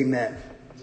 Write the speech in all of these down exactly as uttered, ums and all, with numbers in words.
Amen.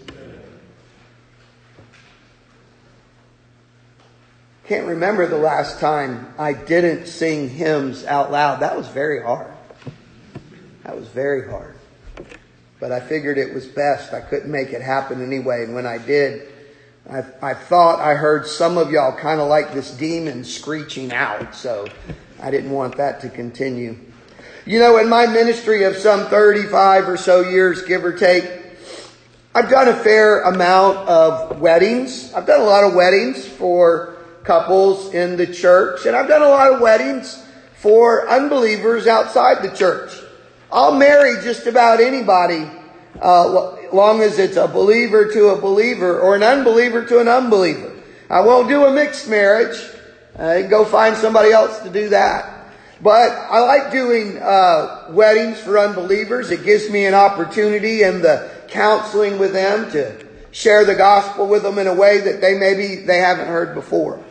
Can't remember the last time I didn't sing hymns out loud. That was very hard. That was very hard. But I figured it was best. I couldn't make it happen anyway. And when I did, I, I thought I heard some of y'all kind of like this demon screeching out. So I didn't want that to continue. You know, in my ministry of some thirty-five or so years, give or take, I've done a fair amount of weddings. I've done a lot of weddings for couples in the church. And I've done a lot of weddings for unbelievers outside the church. I'll marry just about anybody, uh, long as it's a believer to a believer or an unbeliever to an unbeliever. I won't do a mixed marriage. I can go find somebody else to do that. But I like doing uh, weddings for unbelievers. It gives me an opportunity in the counseling with them to share the gospel with them in a way that they maybe they haven't heard before.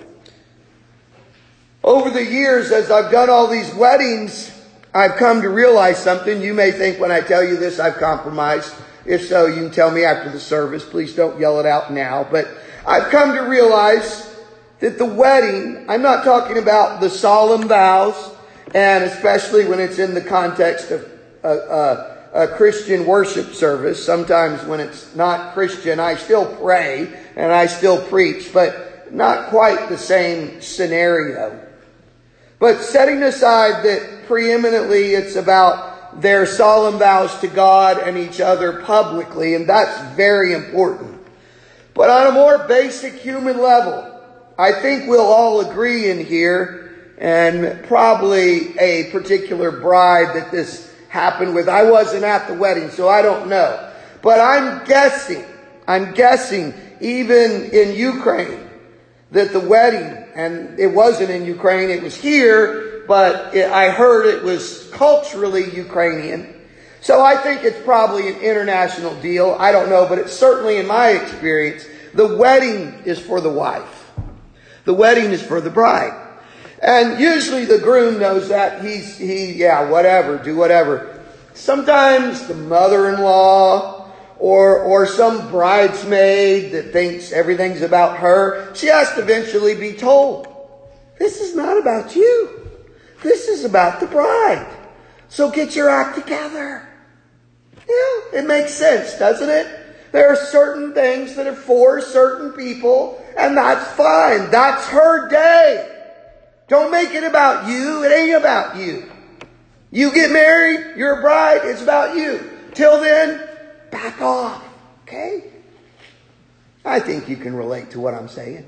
Over the years, as I've done all these weddings, I've come to realize something. You may think when I tell you this, I've compromised. If so, you can tell me after the service. Please don't yell it out now. But I've come to realize that the wedding, I'm not talking about the solemn vows, and especially when it's in the context of a, a, a Christian worship service. Sometimes when it's not Christian, I still pray and I still preach, but not quite the same scenario. But setting aside that preeminently it's about their solemn vows to God and each other publicly, and that's very important. But on a more basic human level, I think we'll all agree in here, and probably a particular bride that this happened with. I wasn't at the wedding, so I don't know. But I'm guessing, I'm guessing even in Ukraine, that the wedding, and it wasn't in Ukraine, it was here, but it, I heard it was culturally Ukrainian. So I think it's probably an international deal. I don't know, but it's certainly in my experience, the wedding is for the wife. The wedding is for the bride. And usually the groom knows that. He's, he, yeah, whatever, do whatever. Sometimes the mother-in-law, Or, or some bridesmaid that thinks everything's about her, she has to eventually be told, this is not about you. This is about the bride. So get your act together. Yeah, it makes sense, doesn't it? There are certain things that are for certain people, and that's fine. That's her day. Don't make it about you. It ain't about you. You get married, you're a bride, it's about you. Till then, back off, okay? I think you can relate to what I'm saying.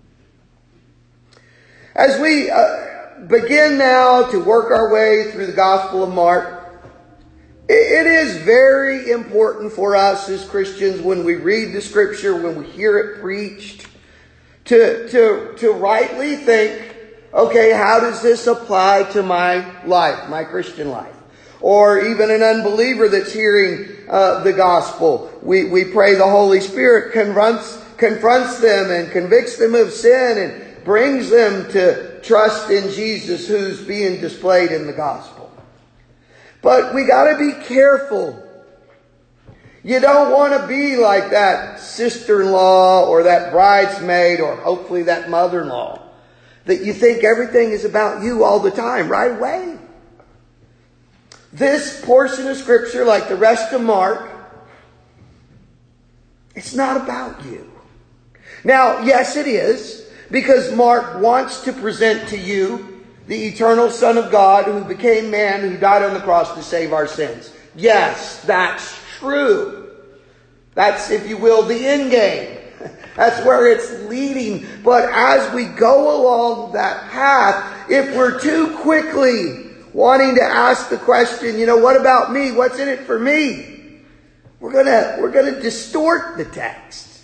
As we uh, begin now to work our way through the Gospel of Mark, it, it is very important for us as Christians when we read the Scripture, when we hear it preached, to, to, to rightly think, okay, how does this apply to my life, my Christian life? Or even an unbeliever that's hearing uh, the gospel. We, we pray the Holy Spirit confronts, confronts them and convicts them of sin and brings them to trust in Jesus who's being displayed in the gospel. But we got to be careful. You don't want to be like that sister-in-law or that bridesmaid or hopefully that mother-in-law that you think everything is about you all the time, right away. This portion of Scripture, like the rest of Mark, it's not about you. Now, yes, it is, because Mark wants to present to you the eternal Son of God who became man, who died on the cross to save our sins. Yes, that's true. That's, if you will, the end game. That's where it's leading. But as we go along that path, if we're too quickly wanting to ask the question, you know, what about me? What's in it for me? We're gonna, we're gonna distort the text.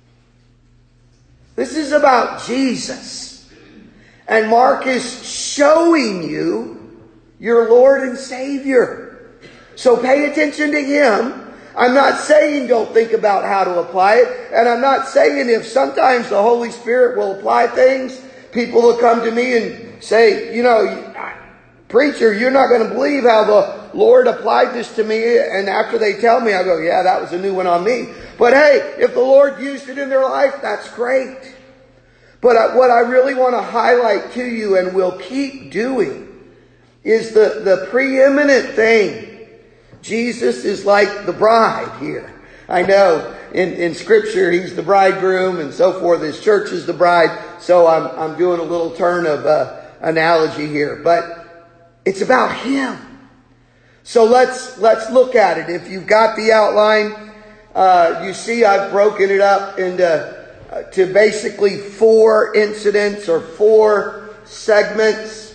This is about Jesus. And Mark is showing you your Lord and Savior. So pay attention to Him. I'm not saying don't think about how to apply it. And I'm not saying if sometimes the Holy Spirit will apply things, people will come to me and say, you know, Preacher, you're not going to believe how the Lord applied this to me. And after they tell me, I go, yeah, that was a new one on me. But hey, if the Lord used it in their life, that's great. But I, what I really want to highlight to you and will keep doing is the, the preeminent thing. Jesus is like the bride here. I know in, in Scripture He's the bridegroom and so forth. His church is the bride. So I'm, I'm doing a little turn of uh, analogy here. But it's about Him. So let's let's look at it. If you've got the outline, uh, you see I've broken it up into uh, to basically four incidents or four segments.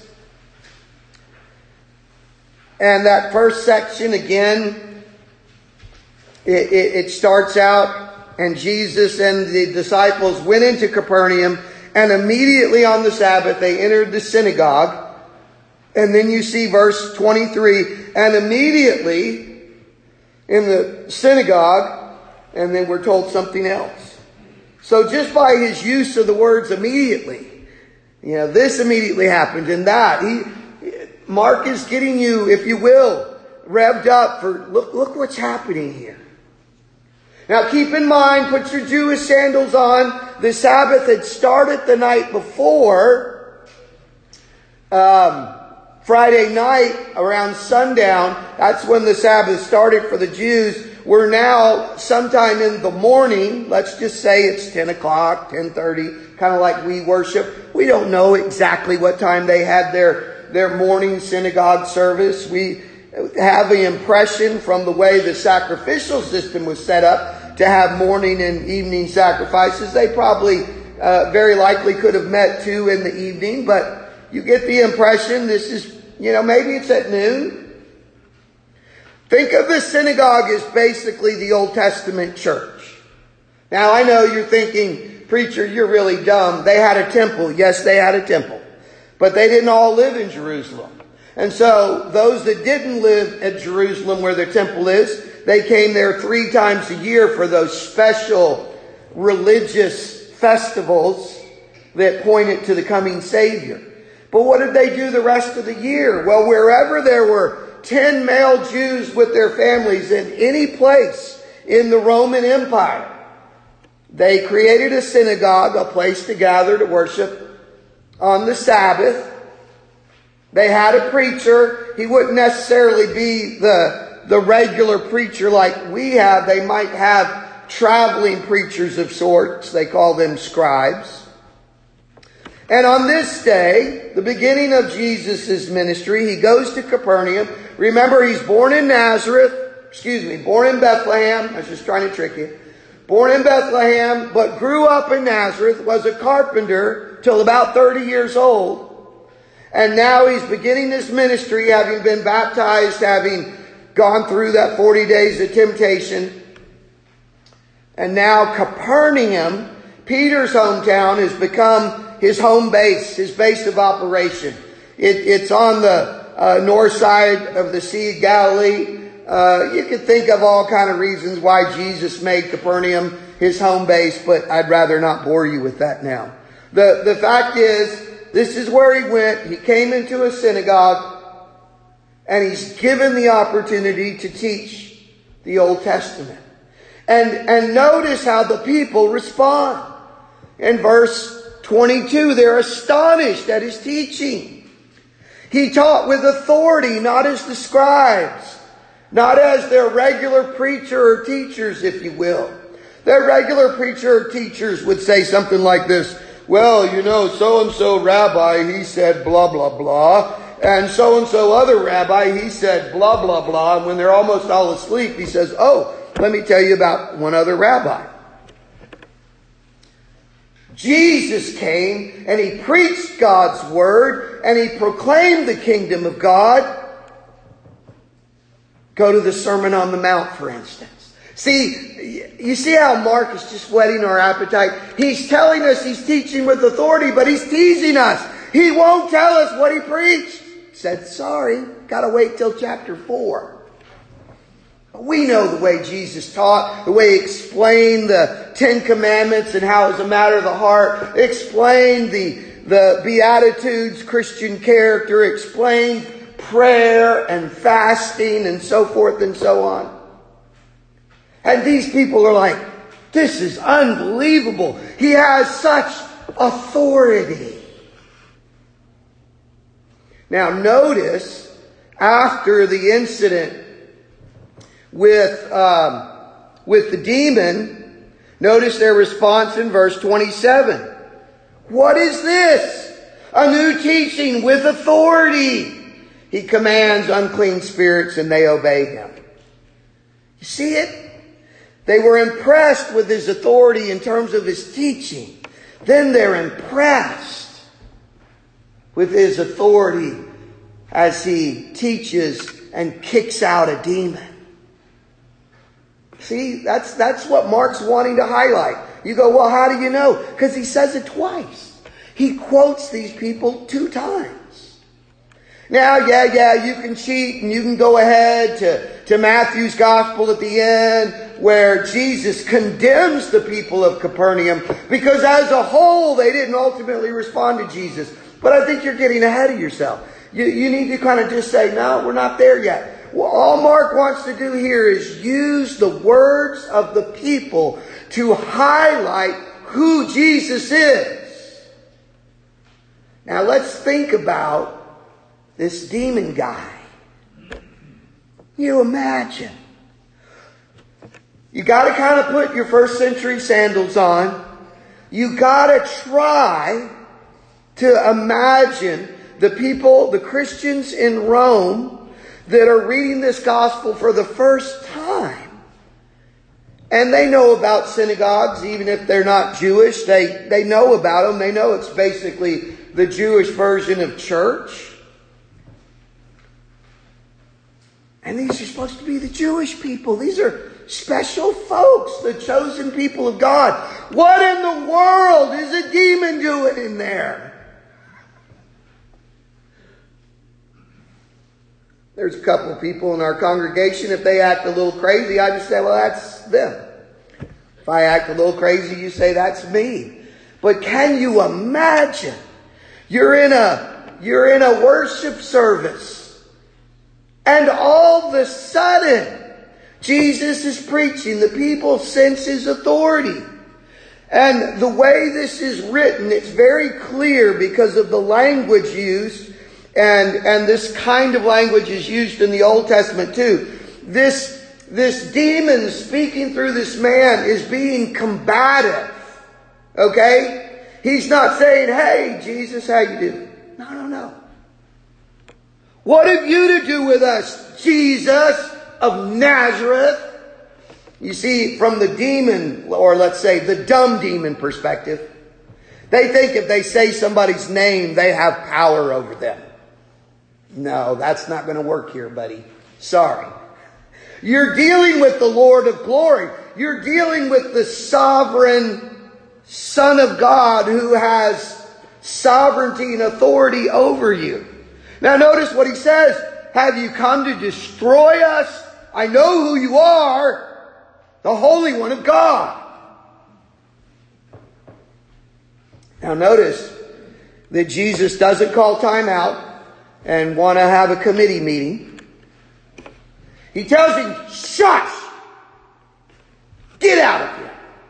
And that first section again, it, it, it starts out, and Jesus and the disciples went into Capernaum, and immediately on the Sabbath they entered the synagogue. And then you see verse twenty-three, and immediately in the synagogue, and then we're told something else. So just by his use of the words immediately, you know, this immediately happened and that. He, Mark is getting you, if you will, revved up for, look, look what's happening here. Now keep in mind, put your Jewish sandals on. The Sabbath had started the night before. Um... Friday night around sundown, that's when the Sabbath started for the Jews. We're now sometime in the morning. Let's just say it's ten o'clock, ten thirty, kind of like we worship. We don't know exactly what time they had their, their morning synagogue service. We have the impression from the way the sacrificial system was set up to have morning and evening sacrifices. They probably uh, very likely could have met too in the evening, but you get the impression this is, you know, maybe it's at noon. Think of the synagogue as basically the Old Testament church. Now, I know you're thinking, preacher, you're really dumb. They had a temple. Yes, they had a temple. But they didn't all live in Jerusalem. And so those that didn't live at Jerusalem where their temple is, they came there three times a year for those special religious festivals that pointed to the coming Savior. But what did they do the rest of the year? Well, wherever there were ten male Jews with their families in any place in the Roman Empire, they created a synagogue, a place to gather to worship on the Sabbath. They had a preacher. He wouldn't necessarily be the, the regular preacher like we have. They might have traveling preachers of sorts. They call them scribes. And on this day, the beginning of Jesus' ministry, he goes to Capernaum. Remember, he's born in Nazareth. Excuse me, born in Bethlehem. I was just trying to trick you. Born in Bethlehem, but grew up in Nazareth, was a carpenter till about thirty years old. And now he's beginning his ministry, having been baptized, having gone through that forty days of temptation. And now Capernaum, Peter's hometown, has become his home base, his base of operation. It, it's on the uh, north side of the Sea of Galilee. Uh, you could think of all kind of reasons why Jesus made Capernaum his home base, but I'd rather not bore you with that now. The, the fact is, this is where he went. He came into a synagogue, and he's given the opportunity to teach the Old Testament. And, and notice how the people respond. In verse twenty-two, they're astonished at his teaching. He taught with authority, not as the scribes, not as their regular preacher or teachers, if you will. Their regular preacher or teachers would say something like this: well, you know, so-and-so rabbi, he said blah, blah, blah. And so-and-so other rabbi, he said blah, blah, blah. And when they're almost all asleep, he says, oh, let me tell you about one other rabbi. Jesus came and he preached God's word and he proclaimed the kingdom of God. Go to the Sermon on the Mount, for instance. See, you see how Mark is just whetting our appetite? He's telling us he's teaching with authority, but he's teasing us. He won't tell us what he preached. He said, sorry, got to wait till chapter four. We know the way Jesus taught, the way he explained the Ten Commandments and how it's a matter of the heart, explained the, the Beatitudes, Christian character, explained prayer and fasting and so forth and so on. And these people are like, this is unbelievable. He has such authority. Now notice, after the incident with, um, with the demon, notice their response in verse twenty-seven. What is this? A new teaching with authority. He commands unclean spirits and they obey him. You see it? They were impressed with his authority in terms of his teaching. Then they're impressed with his authority as he teaches and kicks out a demon. See, that's, that's what Mark's wanting to highlight. You go, well, how do you know? Because he says it twice. He quotes these people two times. Now, yeah, yeah, you can cheat and you can go ahead to, to Matthew's gospel at the end where Jesus condemns the people of Capernaum because as a whole they didn't ultimately respond to Jesus. But I think you're getting ahead of yourself. You, you need to kind of just say, no, we're not there yet. Well, all Mark wants to do here is use the words of the people to highlight who Jesus is. Now let's think about this demon guy. You imagine. You got to kind of put your first century sandals on. You got to try to imagine the people, the Christians in Rome that are reading this gospel for the first time. And they know about synagogues, even if they're not Jewish. They, they know about them. They know it's basically the Jewish version of church. And these are supposed to be the Jewish people. These are special folks, the chosen people of God. What in the world is a demon doing in there? There's a couple of people in our congregation, if they act a little crazy, I just say, well, that's them. If I act a little crazy, you say, that's me. But can you imagine? You're in a, you're in a worship service. And all of a sudden, Jesus is preaching. The people sense his authority. And the way this is written, it's very clear because of the language used. And, and this kind of language is used in the Old Testament too. This, this demon speaking through this man is being combative. Okay? He's not saying, hey, Jesus, how you doing? No, no, no. What have you to do with us, Jesus of Nazareth? You see, from the demon, or let's say the dumb demon perspective, they think if they say somebody's name, they have power over them. No, that's not going to work here, buddy. Sorry. You're dealing with the Lord of glory. You're dealing with the sovereign Son of God who has sovereignty and authority over you. Now notice what he says. Have you come to destroy us? I know who you are, the Holy One of God. Now notice that Jesus doesn't call time out and want to have a committee meeting. He tells him, shush! Get out of here.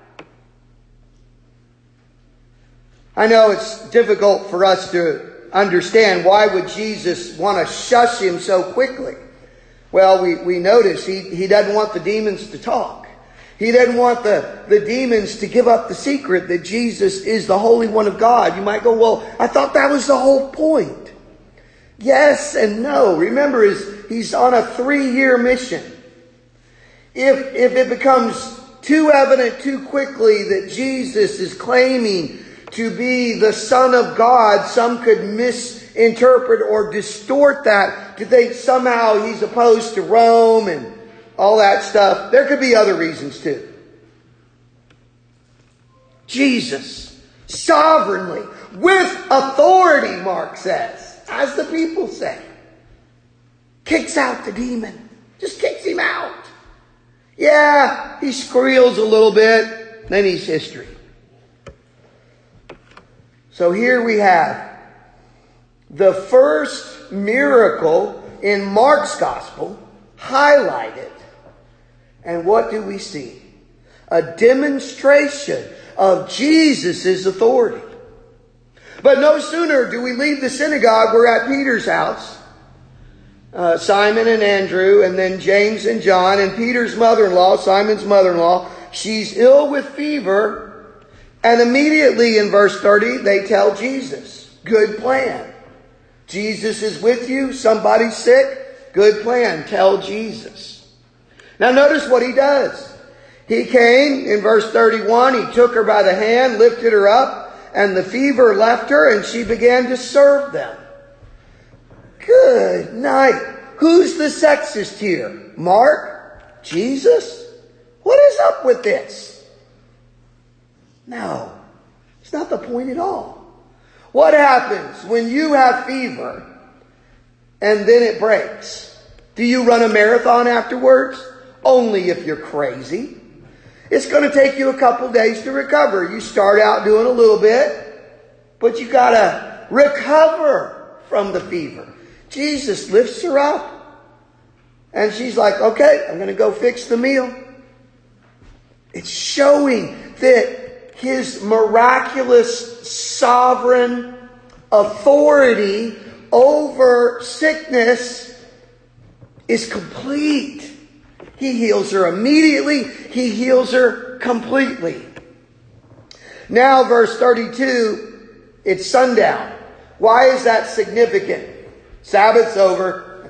I know it's difficult for us to understand why would Jesus want to shush him so quickly. Well, we, we notice he, he doesn't want the demons to talk. He doesn't want the, the demons to give up the secret that Jesus is the Holy One of God. You might go, well, I thought that was the whole point. Yes and no. Remember, he's, he's on a three-year mission. If, if it becomes too evident too quickly that Jesus is claiming to be the Son of God, some could misinterpret or distort that to think somehow he's opposed to Rome and all that stuff. There could be other reasons too. Jesus, sovereignly, with authority, Mark says, as the people say, kicks out the demon. Just kicks him out. Yeah, he squeals a little bit, then he's history. So here we have the first miracle in Mark's gospel highlighted. And what do we see? A demonstration of Jesus' authority. But no sooner do we leave the synagogue, we're at Peter's house. Uh, Simon and Andrew, and then James and John, and Peter's mother-in-law, Simon's mother-in-law, she's ill with fever. And immediately in verse thirty, they tell Jesus, good plan. Jesus is with you, somebody's sick, good plan, tell Jesus. Now notice what he does. He came in verse thirty-one, he took her by the hand, lifted her up, and the fever left her, and she began to serve them. Good night. Who's the sexist here? Mark? Jesus? What is up with this? No, it's not the point at all. What happens when you have fever and then it breaks? Do you run a marathon afterwards? Only if you're crazy. It's going to take you a couple days to recover. You start out doing a little bit, but you got to recover from the fever. Jesus lifts her up, and she's like, okay, I'm going to go fix the meal. It's showing that his miraculous sovereign authority over sickness is complete. He heals her immediately. He heals her completely. Now, verse thirty-two, it's sundown. Why is that significant? Sabbath's over.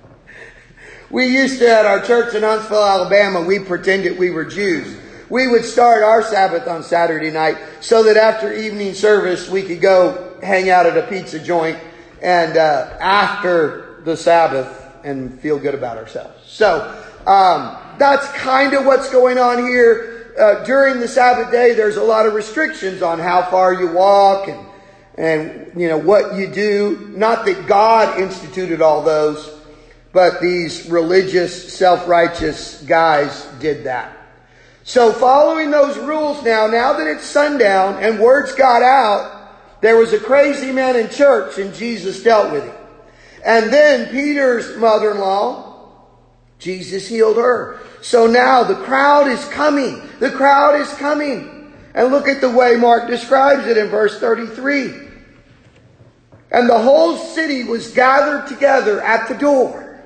We used to, at our church in Huntsville, Alabama, we pretended we were Jews. We would start our Sabbath on Saturday night so that after evening service, we could go hang out at a pizza joint and uh, after the Sabbath and feel good about ourselves. So, Um, that's kind of what's going on here. Uh, during the Sabbath day, there's a lot of restrictions on how far you walk and, and, you know, what you do. Not that God instituted all those, but these religious, self-righteous guys did that. So following those rules now, now that it's sundown and words got out, there was a crazy man in church and Jesus dealt with him. And then Peter's mother-in-law, Jesus healed her. So now the crowd is coming. The crowd is coming. And look at the way Mark describes it in verse thirty-three. And the whole city was gathered together at the door.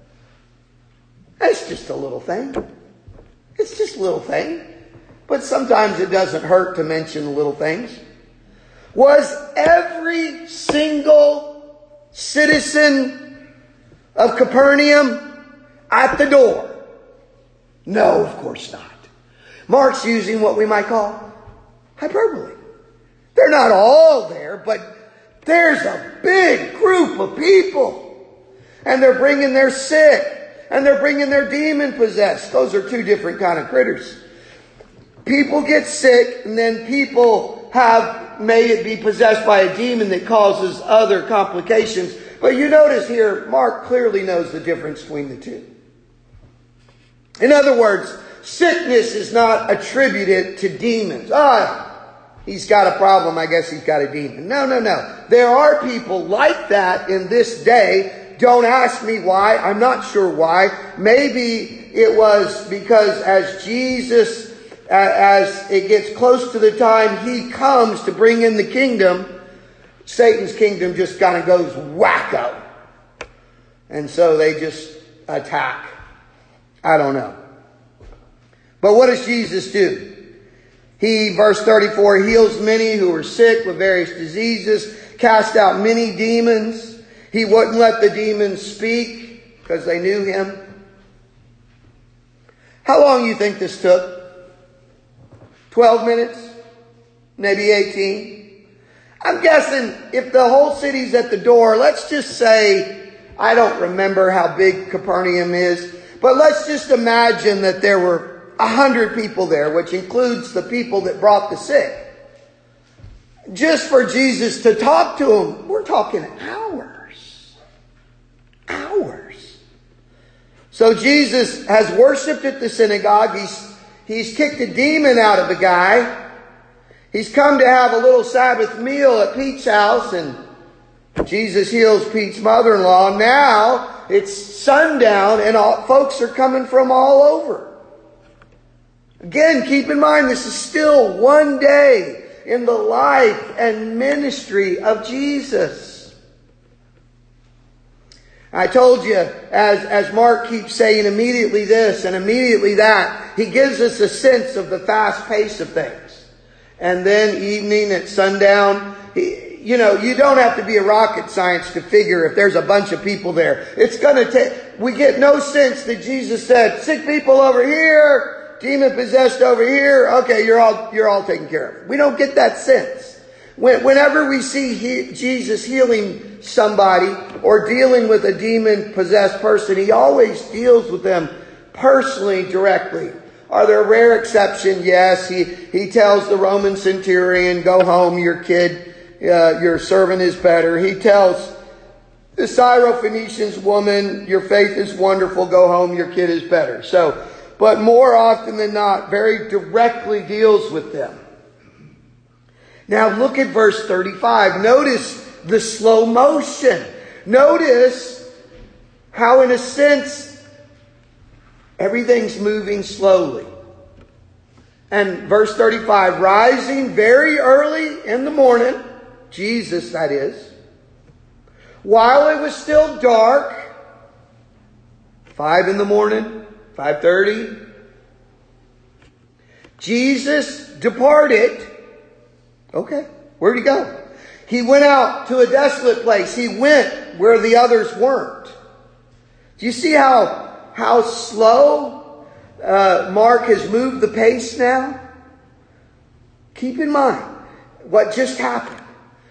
That's just a little thing. It's just a little thing. But sometimes it doesn't hurt to mention little things. Was every single citizen of Capernaum at the door? No, of course not. Mark's using what we might call hyperbole. They're not all there, but there's a big group of people. And they're bringing their sick. And they're bringing their demon possessed. Those are two different kind of critters. People get sick, and then people have, may it be possessed by a demon that causes other complications. But you notice here, Mark clearly knows the difference between the two. In other words, sickness is not attributed to demons. Ah, he's got a problem, I guess he's got a demon. No, no, no. There are people like that in this day. Don't ask me why. I'm not sure why. Maybe it was because as Jesus, as it gets close to the time he comes to bring in the kingdom, Satan's kingdom just kind of goes wacko. And so they just attack. I don't know. But what does Jesus do? He, verse thirty-four, heals many who were sick with various diseases, cast out many demons. He wouldn't let the demons speak because they knew him. How long do you think this took? Twelve minutes? Maybe eighteen? I'm guessing if the whole city's at the door, let's just say, I don't remember how big Capernaum is, but let's just imagine that there were a hundred people there, which includes the people that brought the sick. Just for Jesus to talk to them, we're talking hours. Hours. So Jesus has worshipped at the synagogue. He's, he's kicked a demon out of a guy. He's come to have a little Sabbath meal at Pete's house, and Jesus heals Pete's mother-in-law. Now, it's sundown and all, folks are coming from all over. Again, keep in mind, this is still one day in the life and ministry of Jesus. I told you, as, as Mark keeps saying, immediately this and immediately that, he gives us a sense of the fast pace of things. And then evening at sundown, he, you know, you don't have to be a rocket science to figure if there's a bunch of people there. It's going to take, we get no sense that Jesus said, sick people over here, demon possessed over here. Okay, you're all, you're all taken care of. We don't get that sense. When, whenever we see he, Jesus healing somebody or dealing with a demon possessed person, he always deals with them personally, directly. Are there rare exceptions? Yes. He, he tells the Roman centurion, go home, your kid, uh, your servant is better. He tells the Syrophoenician woman, your faith is wonderful, go home, your kid is better. So, but more often than not, very directly deals with them. Now look at verse thirty-five. Notice the slow motion. Notice how, in a sense, everything's moving slowly. And verse thirty-five, rising very early in the morning, Jesus that is, while it was still dark, five in the morning, five thirty, Jesus departed. Okay, where'd he go? He went out to a desolate place. He went where the others weren't. Do you see how, how slow uh, Mark has moved the pace now? Keep in mind what just happened.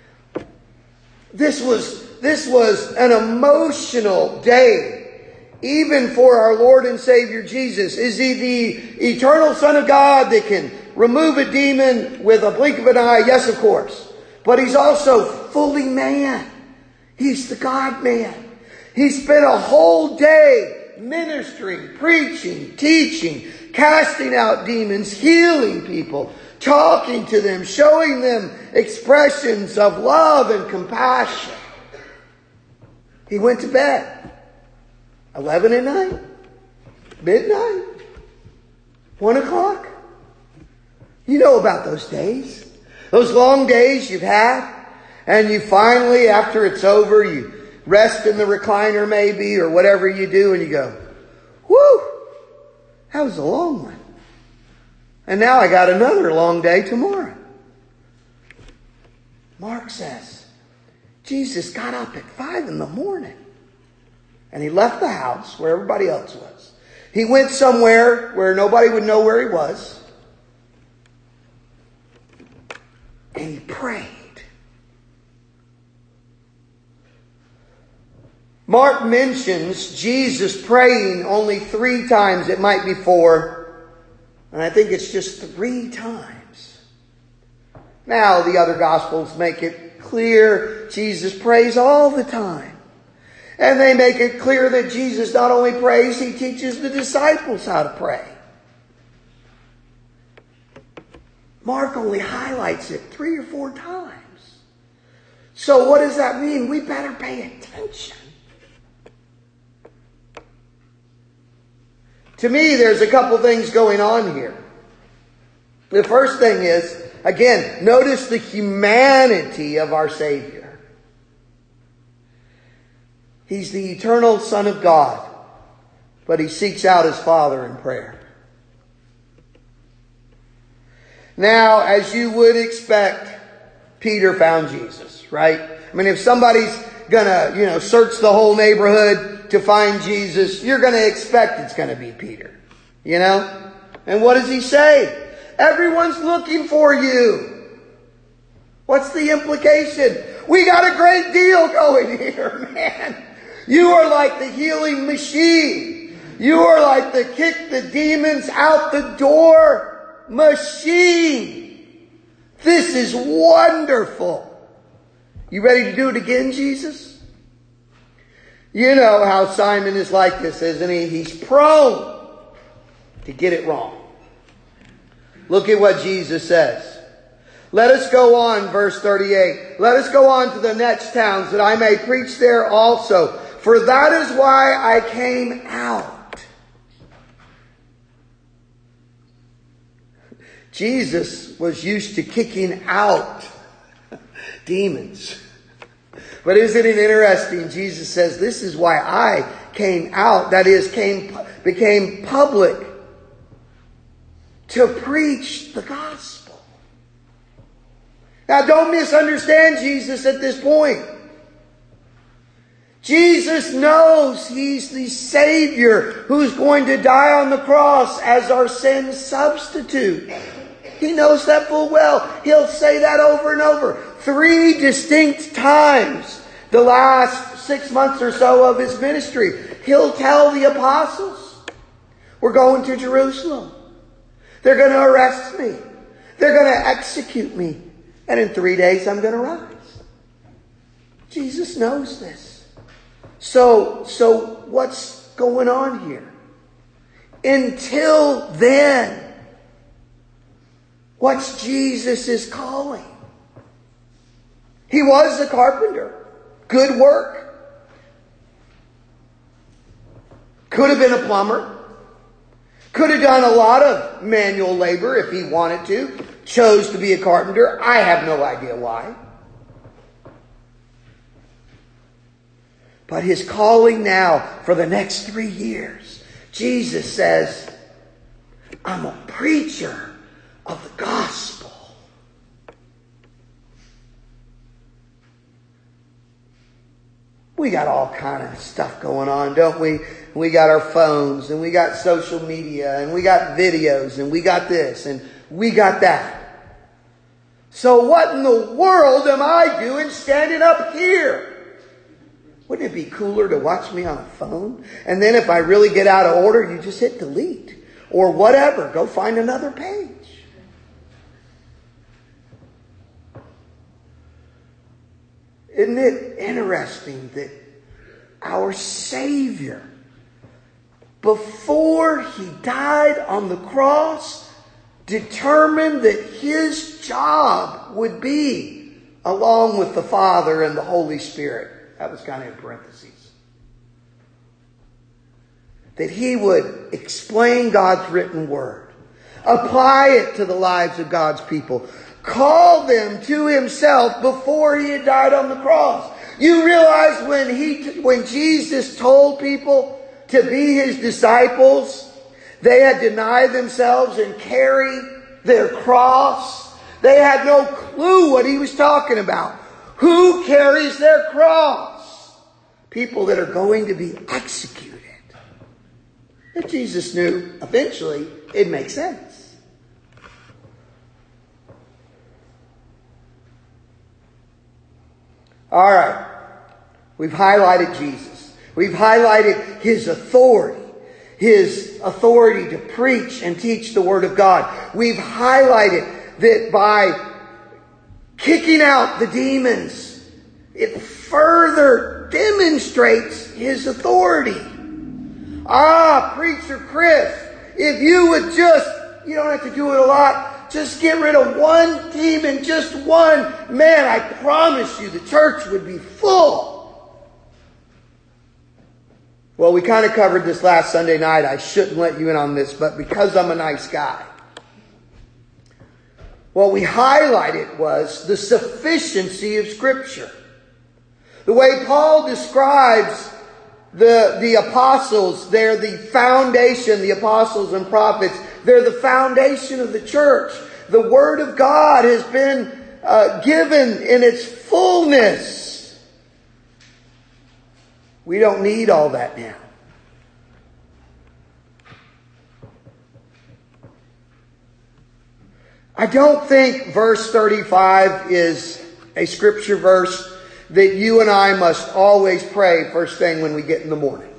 This was, this was an emotional day, even for our Lord and Savior Jesus. Is he the eternal Son of God that can remove a demon with a blink of an eye? Yes, of course. But he's also fully man. He's the God-man. He spent a whole day ministering, preaching, teaching, casting out demons, healing people, talking to them, showing them expressions of love and compassion. He went to bed. Eleven at night. Midnight. One o'clock. You know about those days. Those long days you've had. And you finally, after it's over, you rest in the recliner maybe, or whatever you do, and you go, whew, that was a long one. And now I got another long day tomorrow. Mark says, Jesus got up at five in the morning. And he left the house where everybody else was. He went somewhere where nobody would know where he was. And he prayed. Mark mentions Jesus praying only three times. It might be four. And I think it's just three times. Now the other Gospels make it clear Jesus prays all the time. And they make it clear that Jesus not only prays, he teaches the disciples how to pray. Mark only highlights it three or four times. So what does that mean? We better pay attention. To me, there's a couple things going on here. The first thing is, again, notice the humanity of our Savior. He's the eternal Son of God, but he seeks out his Father in prayer. Now, as you would expect, Peter found Jesus, right? I mean, if somebody's gonna, you know, search the whole neighborhood to find Jesus, you're gonna expect it's gonna be Peter, you know? And what does he say? Everyone's looking for you. What's the implication? We got a great deal going here, man. You are like the healing machine. You are like the kick the demons out the door machine. This is wonderful. You ready to do it again, Jesus? You know how Simon is like this, isn't he? He's prone to get it wrong. Look at what Jesus says. Let us go on, verse thirty-eight. Let us go on to the next towns that I may preach there also. For that is why I came out. Jesus was used to kicking out demons. But isn't it interesting? Jesus says, this is why I came out. That is, came, became public to preach the gospel. Now don't misunderstand Jesus at this point. Jesus knows He's the Savior who's going to die on the cross as our sin substitute. He knows that full well. He'll say that over and over. Three distinct times the last six months or so of His ministry. He'll tell the apostles, we're going to Jerusalem. They're going to arrest me. They're going to execute me. And in three days I'm going to rise. Jesus knows this. So, so what's going on here? Until then, what's Jesus' calling? He was a carpenter. Good work. Could have been a plumber. Could have done a lot of manual labor if he wanted to. Chose to be a carpenter. I have no idea why. But his calling now for the next three years, Jesus says, I'm a preacher of the gospel. We got all kind of stuff going on, don't we? We got our phones, and we got social media, and we got videos, and we got this, and we got that. So what in the world am I doing standing up here? Wouldn't it be cooler to watch me on a phone? And then if I really get out of order, you just hit delete. Or whatever. Go find another page. Isn't it interesting that our Savior, before He died on the cross, determined that His job would be, along with the Father and the Holy Spirit, that was kind of in parentheses, that He would explain God's written word, apply it to the lives of God's people, call them to Himself before He had died on the cross. You realize when he, when Jesus told people to be His disciples, they had denied themselves and carry their cross. They had no clue what He was talking about. Who carries their cross? People that are going to be executed. If Jesus knew, eventually, it'd make sense. All right. We've highlighted Jesus. We've highlighted His authority. His authority to preach and teach the Word of God. We've highlighted that by kicking out the demons, it further demonstrates His authority. Ah, Preacher Chris, if you would just, you don't have to do it a lot, just get rid of one demon, just one, man, I promise you the church would be full. Well, we kind of covered this last Sunday night. I shouldn't let you in on this, but because I'm a nice guy, what we highlighted was the sufficiency of Scripture. The way Paul describes the, the apostles, they're the foundation, the apostles and prophets, they're the foundation of the church. The Word of God has been uh, given in its fullness. We don't need all that now. I don't think verse thirty-five is a scripture verse that you and I must always pray first thing when we get in the morning.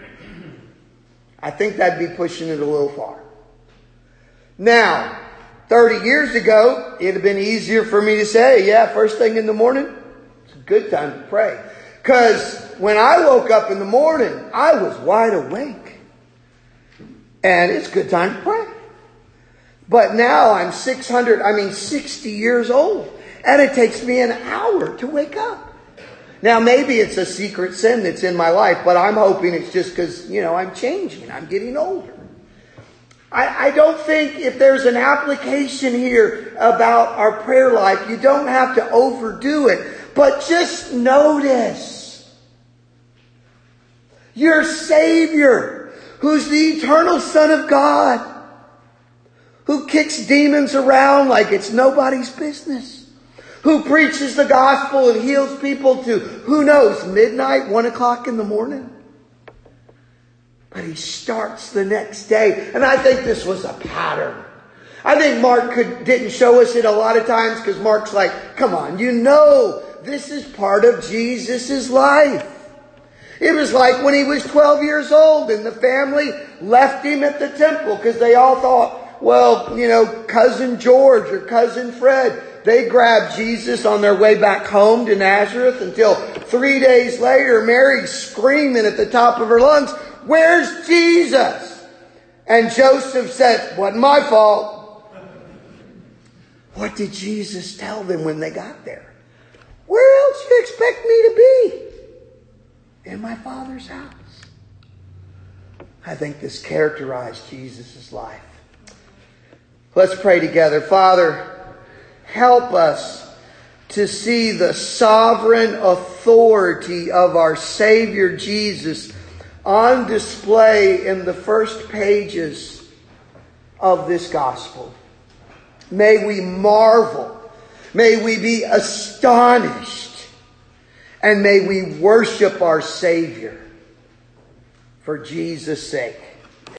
I think that'd be pushing it a little far. Now, thirty years ago, it'd have been easier for me to say, yeah, first thing in the morning, it's a good time to pray. Because when I woke up in the morning, I was wide awake. And it's a good time to pray. But now I'm six hundred, I mean sixty years old. And it takes me an hour to wake up. Now, maybe it's a secret sin that's in my life, but I'm hoping it's just because, you know, I'm changing. I'm getting older. I, I don't think if there's an application here about our prayer life, you don't have to overdo it. But just notice your Savior, who's the eternal Son of God, who kicks demons around like it's nobody's business, who preaches the gospel and heals people to, who knows, midnight, one o'clock in the morning. But he starts the next day. And I think this was a pattern. I think Mark could, didn't show us it a lot of times because Mark's like, come on, you know, this is part of Jesus' life. It was like when he was twelve years old and the family left him at the temple because they all thought, well, you know, cousin George or cousin Fred, they grabbed Jesus on their way back home to Nazareth until three days later, Mary's screaming at the top of her lungs, "Where's Jesus?" And Joseph said, "Wasn't my fault." What did Jesus tell them when they got there? Where else do you expect me to be? In my Father's house. I think this characterized Jesus' life. Let's pray together. Father, help us to see the sovereign authority of our Savior Jesus on display in the first pages of this gospel. May we marvel. May we be astonished. And may we worship our Savior for Jesus' sake.